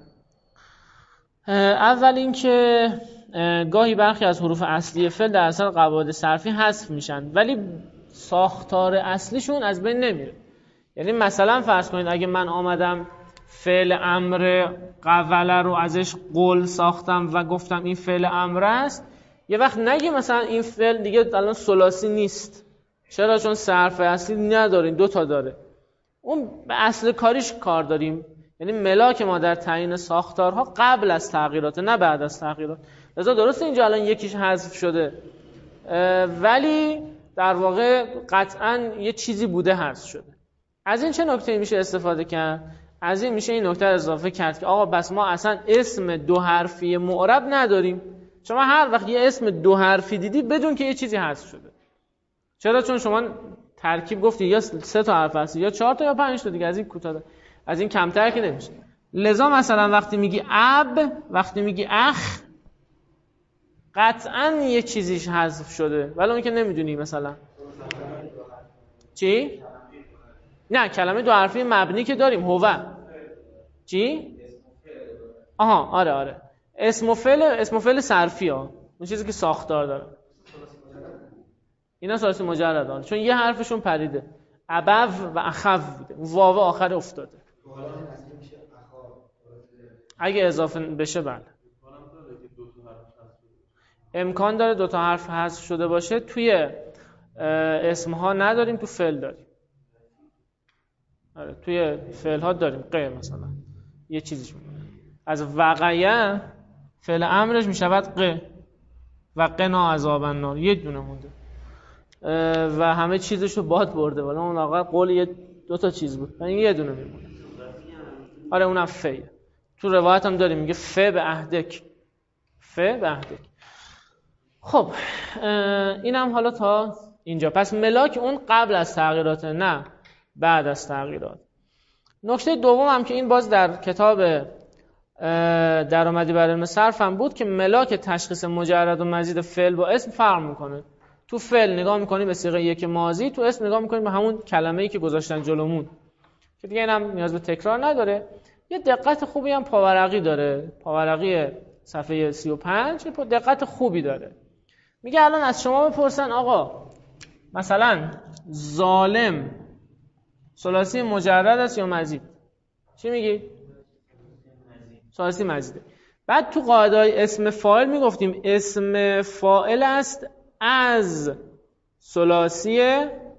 [SPEAKER 1] اول این که گاهی برخی از حروف اصلی فعل در اثر قواعد صرفی حذف میشن ولی ساختار اصلیشون از بین نمیره. یعنی مثلا فرض کنید اگه من آمدم فعل امر قوله رو ازش قول ساختم و گفتم این فعل امر است، یه وقت نگی مثلا این فعل دیگه الان ثلاثی نیست. چرا؟ چون صرف اصلی نداره، دو تا داره. اون به اصل کاریش کار داریم، یعنی ملاک ما در تعیین ساختارها قبل از تغییرات نه بعد از تغییرات. لذا درسته اینجا الان یکیش حذف شده ولی در واقع قطعاً یه چیزی بوده حذف شده. از این چه نکته میشه استفاده کرد؟ از این میشه این نکته اضافه کرد که آقا بس ما اصلا اسم دو حرفی معرب نداریم. شما هر وقت یه اسم دو حرفی دیدی بدون که یه چیزی حذف شده. چرا؟ چون شما ترکیب گفتی یا سه تا حرف هست یا چهار تا یا پنج تا دیگه، از این کوتاه از این کمتر که نمیشه. لذا مثلا وقتی میگی اب، وقتی میگی اخ، قطعاً یه چیزیش حذف شده ولی اون که نمیدونی. مثلا چی؟ نه کلمه دو حرفی مبنی که داریم هو. چی؟ آها آره آره اسم و فعل، اسم و فعل صرفی ها، اون چیزی که ساختار داره. اینا ثلاثی مجردان چون یه حرفشون پریده. ابو و اخو بوده، واو آخر افتاده. اگه اضافه بشه بله امکان داره دو تا حرف حذف شده باشه. توی اسمها نداریم، تو فعل داریم. آره توی فعل ها داریم. ق مثلا یه چیزیش میمونه. از وقیه فعل امرش میشود ق و قنا عذاب النار، یه دونه مونده و همه چیزشو باد برده. ولی اون آقا قول یه دو تا چیز بود، این یه دونه میمونه. آره اونم فیه. تو روایت هم داریم میگه ف به عهدک، ف به عهدک. خب اینم حالا تا اینجا. پس ملاک اون قبل از تغییرات، نه بعد از تغییرات. نکته دوم هم که این باز در کتاب درآمدی بر علم صرف هم بود که ملاک تشخیص مجرد و مزید فعل با اسم فرق میکنه. تو فعل نگاه میکنیم به صيغه یک ماضی، تو اسم نگاه میکنیم به همون کلمه‌ای که گذاشتن جلومون که دیگه اینم نیاز به تکرار نداره. یه دقت خوبی هم پاورقی داره، پاورقی صفحه سی و پنج دقت خوبی داره. میگه الان از شما بپرسن آقا مثلا ظالم ثلاثی مجرد است یا مزید؟ چی میگی؟ ثلاثی مزیده. بعد تو قاعده اسم فاعل میگفتیم اسم فاعل است از ثلاثی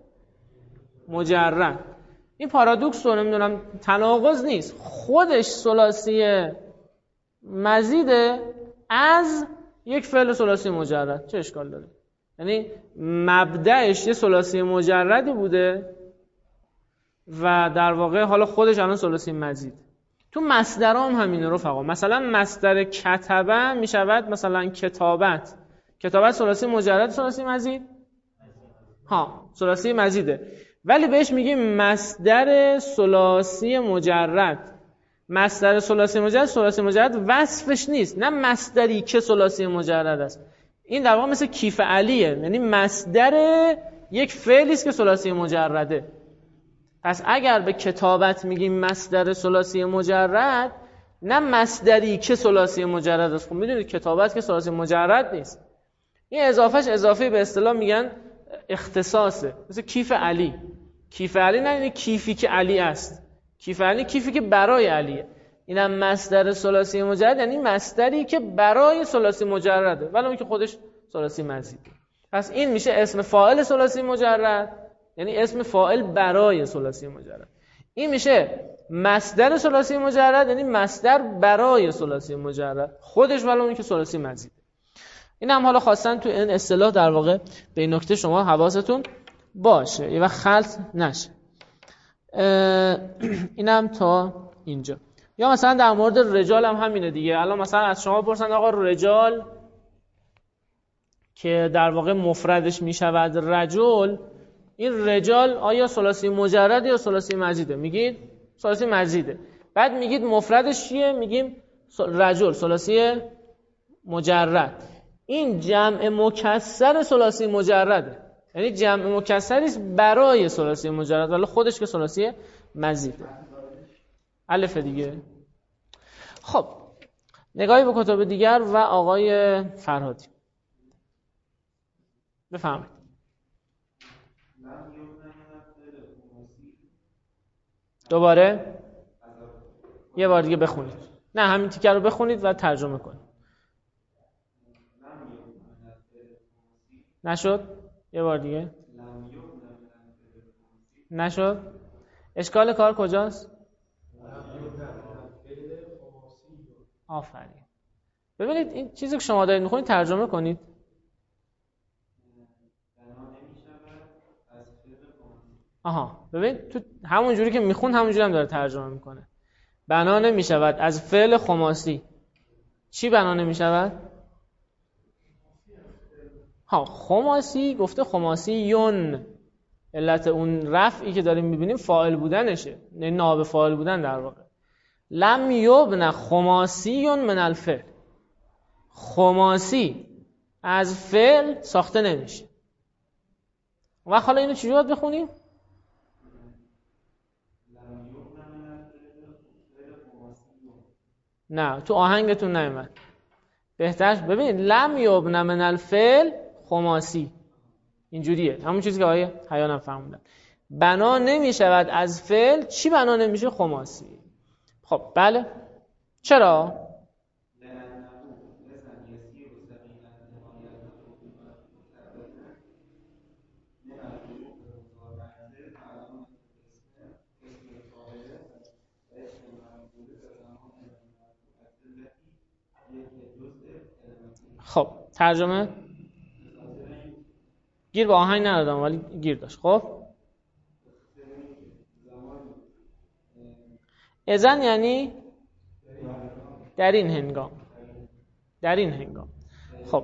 [SPEAKER 1] مجرد. این پارادوکس رو نمیدونم، تناقض نیست، خودش ثلاثی مزیده از یک فعل ثلاثی مجرد. چه اشکال داره؟ یعنی مبدأش یه ثلاثی مجردی بوده و در واقع حالا خودش الان ثلاثی مزید. تو مصدرام همین رفقا، مثلا مصدر کتبه میشود مثلا کتابت. کتابت ثلاثی مجرد ثلاثی مزید؟ ها ثلاثی مزیده، ولی بهش میگیم مصدر ثلاثی مجرد. مصدر ثلاثی مجرد ثلاثی مجرد وصفش نیست، نه مصدری که ثلاثی مجرد است. این در واقع مثل کیف علیه، یعنی مصدر یک فعلی است که ثلاثی مجرده. پس اگر به کتابت میگیم مصدر ثلاثی مجرد، نه مصدری که ثلاثی مجرد است. خب میدونید کتابت که ثلاثی مجرد نیست. این اضافهش اضافه به اصطلاح میگن اختصاصه، مثل کیف علی. کیف علی نه یعنی کیفی که علی است، کیف علی کیفی که برای علیه. اینم مصدر ثلاثی مجرد یعنی مصدری که برای ثلاثی مجرده، ولی اون که خودش ثلاثی مزیده. پس این میشه اسم فاعل ثلاثی مجرد، یعنی اسم فاعل برای ثلاثی مجرد. این میشه مصدر ثلاثی مجرد، یعنی مصدر برای ثلاثی مجرد خودش، ولی اون که ثلاثی مزیده. این هم حالا خواستن تو این اصطلاح در واقع به این نکته شما حواستون باشه یه وقت خلط نشه. اینم تا اینجا. یا مثلا در مورد رجال هم همینه دیگه. الان مثلا از شما پرسن آقا رجال که در واقع مفردش میشود رجل، این رجال آیا ثلاثی مجرد یا ثلاثی مزیده؟ میگید ثلاثی مزیده. بعد میگید مفردش چیه؟ میگیم رجل ثلاثی مجرد. این جمع مکسر ثلاثی مجرده، یعنی جمع مکسری است برای ثلاثی مجرد، ولی خودش که ثلاثی مزیده. الف دیگه. خب نگاهی به کتاب دیگر و آقای فرهادی بفهمید. دوباره یه بار دیگه بخونید. نه همین تیکه رو بخونید و ترجمه کنید. نشد؟ یه بار دیگه. نشد؟ اشکال کار کجاست؟ آفرین. ببینید این چیزی که شما دارید میخونید ترجمه کنید. آها ببین تو همون جوری که میخون همون جوری هم داره ترجمه میکنه. بنا نمیشود از فعل خماسی. چی بنا نمیشود؟ ها خماسی گفته خماسی یون، علت اون رفعی که داریم میبینیم فاعل بودنشه، نه نائب فاعل بودن در واقع. لم یبن خماسی من الفعل. خماسی از فعل ساخته نمیشه. و حالا اینو چجوری باید بخونیم؟ نه تو آهنگتون نیومد. بهترش ببین لم یبن من الفعل خماسی اینجوریه، همون چیزی که آقای حیان هم فهموندن. بنا نمی شود از فعل. چی بنا نمیشه؟ خماسی. خب بله چرا؟ خب ترجمه گیر به آهنگ ندادم ولی گیر داشت. خب اذن یعنی در این هنگام، در این هنگام. خب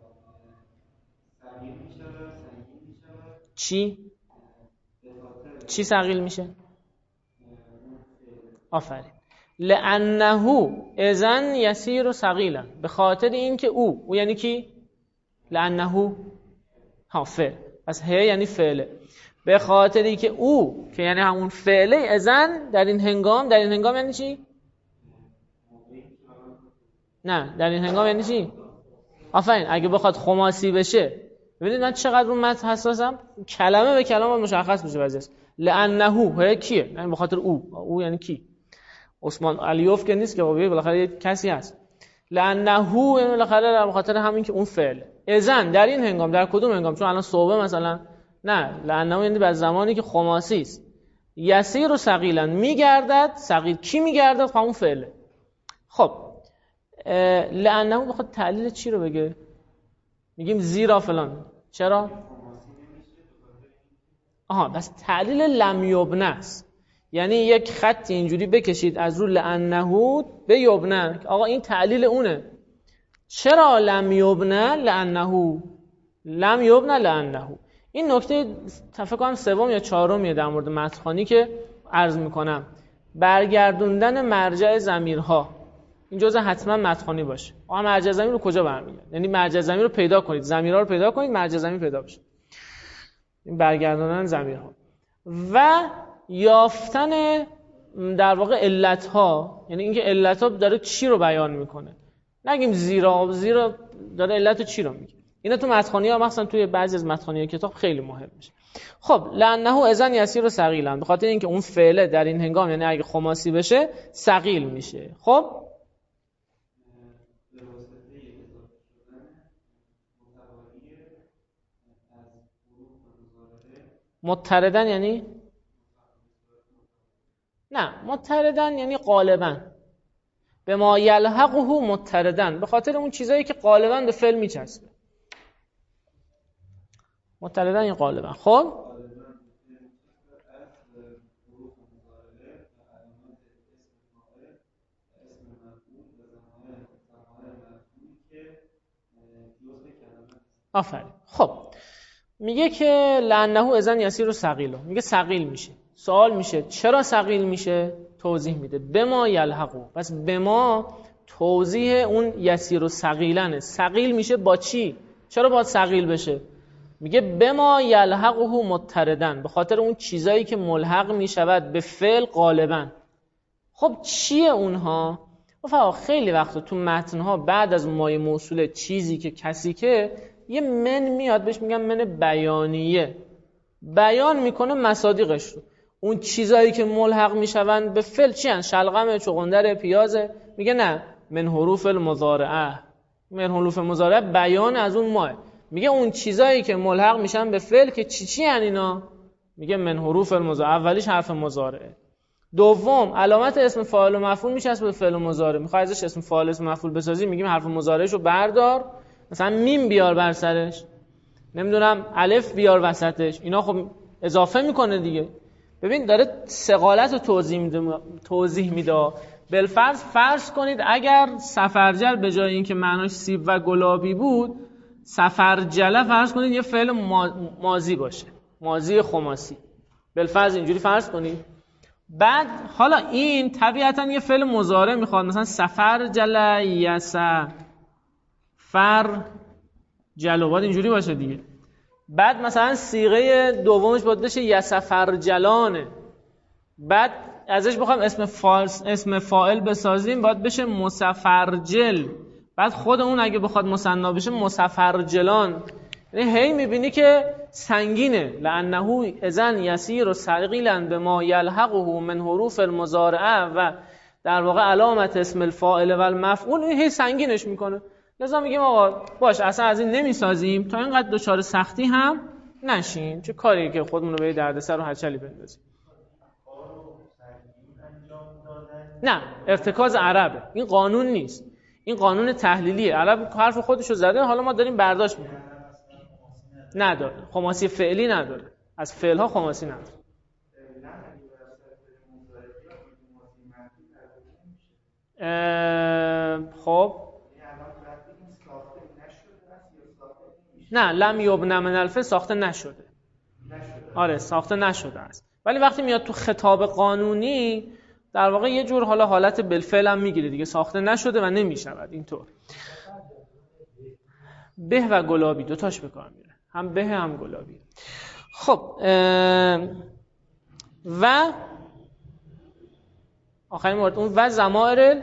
[SPEAKER 1] چی؟ چی ثقیل میشه؟ آفرین. لأنه اذن یسیر ثقیلا، به خاطر اینکه او، او یعنی کی؟ لأنه ها فعل، پس ه یعنی فعله. به خاطری که او که یعنی همون فعله اذن در این هنگام، در این هنگام یعنی چی؟ نه در این هنگام یعنی چی؟ آفرین. اگه بخواد خماسی بشه، ببینید من چقدر اون متن حساسم، کلمه به کلمه مشخص میشه وضعیت. لأنه ه کیه؟ یعنی به خاطر او. او یعنی کی؟ عثمان علیوف که نیست که بالاخره یه کسی هست. لأنه یعنی بالاخره به خاطر همین که اون فعل. اذن در این هنگام، در کدوم هنگام؟ چون الان صبح مثلا نه، لأنه یعنی بعد زمانی که خماسی است. یسیر و ثقیلا میگردد. ثقیل کی میگردد؟ همون فعله. خب لأنه بخواد تعلیل چی رو بگه؟ میگیم زیرا فلان. چرا؟ آها بس تعلیل لم یبنه است. یعنی یک خط اینجوری بکشید از رو لأنه به یبنه، آقا این تعلیل اونه. چرا لم یبنه؟ لأنه لم یبنه لأنه. این نکته فکر کنم سوم یا چهارمیه در مورد متن‌خوانی که عرض میکنم. برگردوندن مرجع ضمیرها، این جزء حتما متن‌خوانی باشه. آقا مرجع ضمیر رو کجا برمیگرده؟ یعنی مرجع ضمیر رو پیدا کنید، ضمیرها رو پیدا کنید، مرجع ضمیر پیدا بشه. این برگردوندن ضمیرها و یافتن در واقع علت‌ها، یعنی اینکه علت‌ها داره چی رو بیان میکنه. نگیم زیرا، زیرا داره علت چی رو میگه. اینا تو متن‌خوانی‌ها مثلا توی بعضی از متن‌خوانی‌های کتاب خیلی مهم میشه. خب لأنه اذن یسیر و ثقیلا، به خاطر اینکه اون فعله در این هنگام یعنی اگه خماسی بشه ثقیل میشه. خب مضطردن یعنی نه، مضطردن یعنی غالبا به ما یلحقه مضطردن، به خاطر اون چیزایی که غالبا به فعل میچسبه. مضطردن یعنی غالبا. خب آفرین. خب میگه که لأنه اذن یسیر و ثقیل، میگه ثقیل میشه. سوال میشه چرا ثقیل میشه؟ توضیح میده به ما یلحقو. پس به ما توضیح اون یسیر و ثقیلنه. ثقیل میشه با چی؟ چرا باید ثقیل بشه؟ میگه به ما یلحقه مضطردن، به خاطر اون چیزایی که ملحق میشود به فعل غالبا. خب چیه اونها؟ رفقا خیلی وقتا تو متنها بعد از مایه موصول چیزی که کسی که یه من میاد بهش میگن من بیانیه، بیان میکنه مصادیقش رو. اون چیزایی که ملحق میشون به فعل چی هن؟ شلغم، چغندر، پیازه. میگه نه، من حروف المضارعه. من حروف مضارعه بیان از اون ماه. میگه اون چیزایی که ملحق میشن به فعل که چی چی هن اینا؟ میگه من حروف المضارعه. اولیش حرف مضارعه. دوم علامت اسم فاعل و مفعول میشه به فعل مضارع. میخوای ازش اسم فاعل اسم مفعول بسازی، میگیم حرف مضارعشو بردار، مثلا میم بیار بر سرش، نمیدونم الف بیار وسطش. اینا خب اضافه میکنه دیگه. ببین داره ثقالت رو توضیح میده، توضیح میده. بالفرض فرض کنید اگر سفرجل به جای اینکه معناش سیب و گلابی بود، سفرجله فرض کنید یه فعل ماضی باشه، ماضی خماسی. بالفرض اینجوری فرض کنید. بعد حالا این طبیعتا یه فعل مضارع میخواد، مثلا سفرجل یسا فر جلو، باید اینجوری باشه دیگه. بعد مثلا صیغه دومش باید بشه یسفرجلانه. بعد ازش بخوام اسم فاعل اسم فاعل بسازیم باید بشه مسفرجل. بعد خود اون اگه بخواد مثنا بشه مسفرجلان. یعنی هی میبینی که سنگینه. لانه اذن یسیر و ثقیلا بما یلحقه من حروف المضارعه و در واقع علامت اسم الفاعل و المفعول، این هی سنگینش میکنه. لذا میگیم آقا باش اصلا از این نمیسازیم تا اینقدر دچار سختی هم نشین. چه کاری که خودمون رو به دردسر و هچلی بندازیم. نه، ارتکاز عربه، این قانون نیست، این قانون تحلیلیه. عرب حرف خودشو زده، حالا ما داریم برداشت میکنیم. نداره، خماسی فعلی نداره، از فعلها خماسی نداره. خب نه، لم یبن من الفعل ساخته نشده. آره ساخته نشده است، ولی وقتی میاد تو خطاب قانونی در واقع یه جور حالا حالت بالفعل هم میگیره دیگه، ساخته نشده و نمیشود اینطور. به و گلابی دوتاش به کار میره، هم به هم گلابی. خب و آخرین مورد اون و ضمائر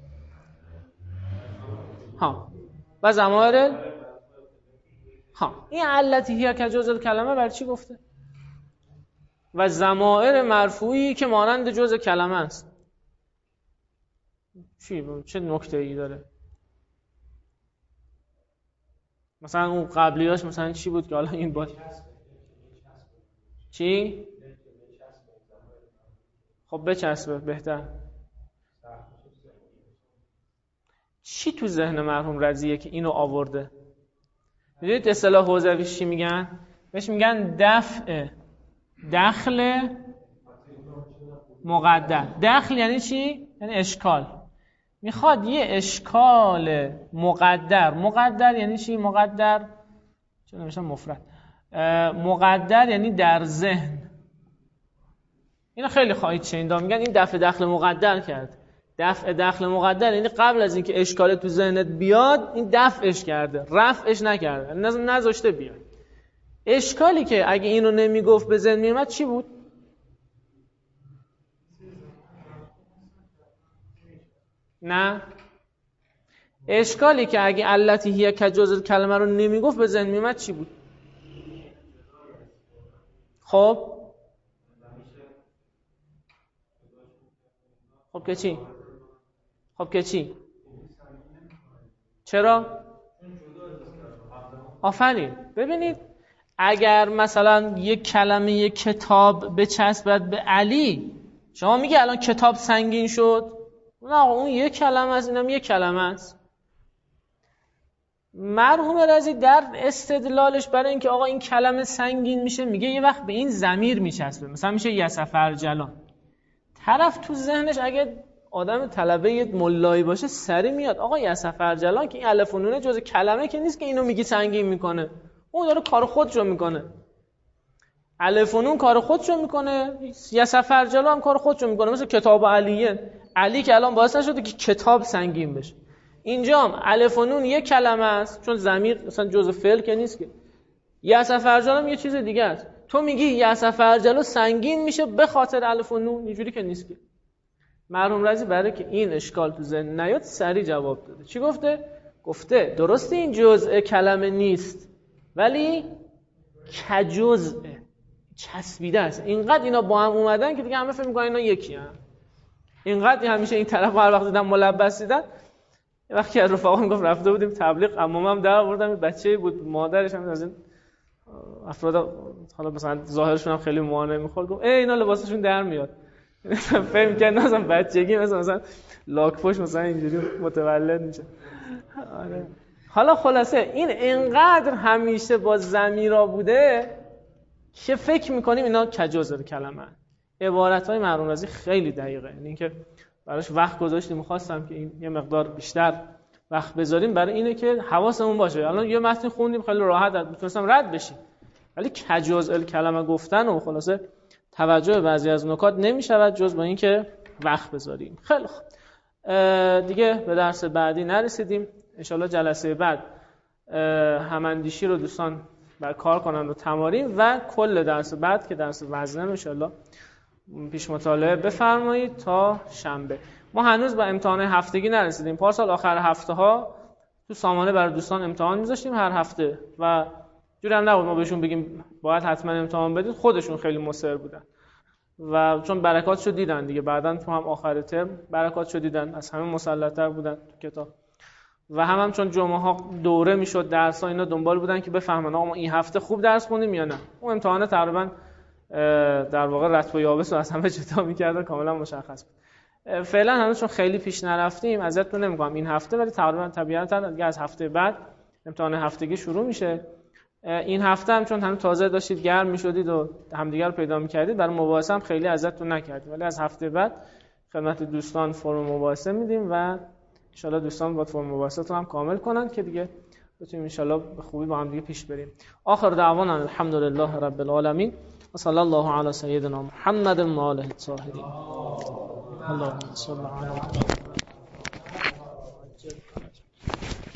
[SPEAKER 1] ها و ضمائر ها، این علتی هی که جزء کلمه برای چی گفته؟ و ضمائر مرفوعی که مانند جزء کلمه است. چی چه نکته‌ای داره؟ مثلا اون قبلیاش مثلا چی بود که حالا این با چی؟ خب بچسبه بهتر. چی تو ذهن مرحوم رضیه که اینو آورده؟ میدونید اصطلاح حوزوی چی میگن؟ بهش میگن دفع دخل مقدر. دخل یعنی چی؟ یعنی اشکال. میخواد یه اشکال مقدر. مقدر یعنی چی؟ مقدر چون نمیشه مفرد. مقدر یعنی در ذهن. اینا خیلی خواهید شنیدن میگن این دفع دخل مقدر کرد. دفع دخل مقدر یعنی قبل از اینکه اشکال تو ذهنت بیاد این دفعش کرده، رفعش نکرده، نذاشته بیاد. اشکالی که اگه اینو نمیگفت به ذهن میومد چی بود؟ نه، اشکالی که اگه علتی هی که جزء کلمه رو نمیگفت به ذهن میومد چی بود؟ خب خب که چی؟ خب که چی؟ چرا؟ آفرین. ببینید اگر مثلا یک کلمه یک کتاب بچسبد به علی، شما میگه الان کتاب سنگین شد؟ نه آقا اون یک کلمه است، اینم یک کلمه است. مرحوم رضی در استدلالش برای اینکه آقا این کلمه سنگین میشه میگه یه وقت به این ضمیر میچسبه، مثلا میشه یسفرجلان. طرف تو ذهنش اگه آدم طلبه ملایی باشه سری میاد آقا یسفرجلان که این الف و نون جزء کلمه که نیست که اینو میگی سنگین میکنه، اون داره کار خودشو میکنه. الف و نون کار خودشو میکنه، یسفرجلان هم کار خودشو میکنه. مثل کتاب علیه، علی که الان باعث نشده که کتاب سنگین بشه. اینجا هم الف و نون یک کلمه است چون ضمیر مثلا جزء فعل که نیست که. یسفرجلان هم یه چیز دیگه است. تو میگی یسفرجلان سنگین میشه به خاطر الف و نون، اینجوری که نیست که. مرحوم رضی برای که این اشکال تو ذهن نیاد سریع جواب داده. چی گفته؟ گفته درسته این جزء کلمه نیست ولی کجزء چسبیده است. اینقدر اینا با هم اومدن که دیگه همه فکر می‌کنن اینا یکی هم. اینقدر همیشه این طرف هر وقت دیدن ملبس دیدن. یه وقتی از رفقام گفت رفته بودیم تبلیغ، عمومم در آوردم بچه‌ای بود، مادرش هم از این افراد حالا مثلا ظاهرشون هم خیلی معانه می‌خورد، گفت ای اینا لباسشون در میاد. فهم کنه مثلا بچگی مثلا مثلا لاک پشت مثلا اینجوری متولد میشه. آره. حالا خلاصه این انقدر همیشه با ضمیرا بوده که فکر میکنیم اینا کجزء کلمه. عبارت‌های مرحوم رضی خیلی دقیقه، یعنی اینکه براش وقت گذاشتیم، می‌خواستم که این یه مقدار بیشتر وقت بذاریم برای اینه که حواسمون باشه. الان یه متن خوندیم خیلی راحت میتونستم رد بشیم، ولی کجزء کلمه گفتن و خلاصه توجه به بعضی از نکات نمی‌شود جز با اینکه وقت بذاریم. خیلی خوب، دیگه به درس بعدی نرسیدیم. انشالله جلسه بعد هماندیشی رو دوستان بر کار کنن و تمارین و کل درس بعد که درس وزنه انشالله پیش مطالعه بفرمایید تا شنبه. ما هنوز به امتحان هفتگی نرسیدیم. پارسال آخر هفته ها تو سامانه برای دوستان امتحان میذاشتیم هر هفته و جوری هم نبود ما بهشون بگیم باید حتما امتحان بدید، خودشون خیلی مصر بودن و چون برکاتشو دیدن دیگه، بعدن تو هم آخر ترم برکاتشو دیدن، از همه مسلط‌تر بودن تو کتاب و هم هم چون جمعه ها دوره میشد درس ها، اینا دنبال بودن که بفهمن آقا ما این هفته خوب درس خوندیم یا نه. اون امتحان تقریبا در واقع رطب و یابس رو از همه جدا می‌کرد، کاملا مشخص بود. فعلا هنوز چون خیلی پیش نرفتیم ازتون نمیگم این هفته، ولی تقریبا طبیعتا دیگه از هفته بعد امتحان هفتگی شروع میشه. این هفته هم چون هم تازه داشتید گرم میشدید و همدیگر رو پیدا میکردید، برای مباحثه هم خیلی ازتون نکردیم، ولی از هفته بعد خدمت دوستان فرم مباحثه میدیم و ان شاء الله دوستان با فرم مباحثه‌تون هم کامل کنن که دیگه بتونیم ان شاء الله به خوبی با هم دیگه پیش بریم. آخر دعوانا الحمدلله رب العالمین و صلی الله علی سیدنا محمد و آله الطاهرین. اللهم صل علی